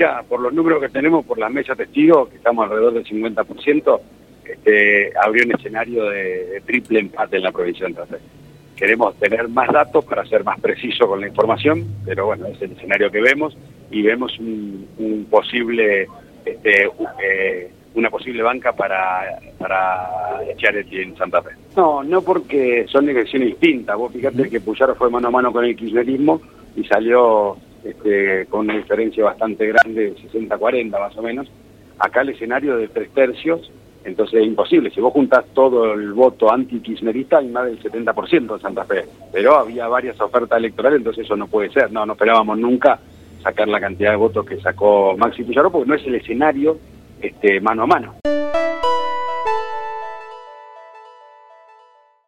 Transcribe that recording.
Mira, por los números que tenemos, por la mesa testigos, que estamos alrededor del 50%, habría un escenario de triple empate en la provincia de Santa Fe. Queremos tener más datos para ser más preciso con la información, pero bueno, es el escenario que vemos, y vemos un posible, una posible banca para Schiaretti en Santa Fe. No porque son elecciones distintas. Vos fíjate que Puyaro fue mano a mano con el kirchnerismo y salió con una diferencia bastante grande, 60-40 más o menos. Acá el escenario de 3/3, entonces es imposible. Si vos juntás todo el voto anti-kirchnerista, hay más del 70% en Santa Fe. Pero había varias ofertas electorales, entonces eso no puede ser. No esperábamos nunca sacar la cantidad de votos que sacó Maxi Puyaro, porque no es el escenario mano a mano.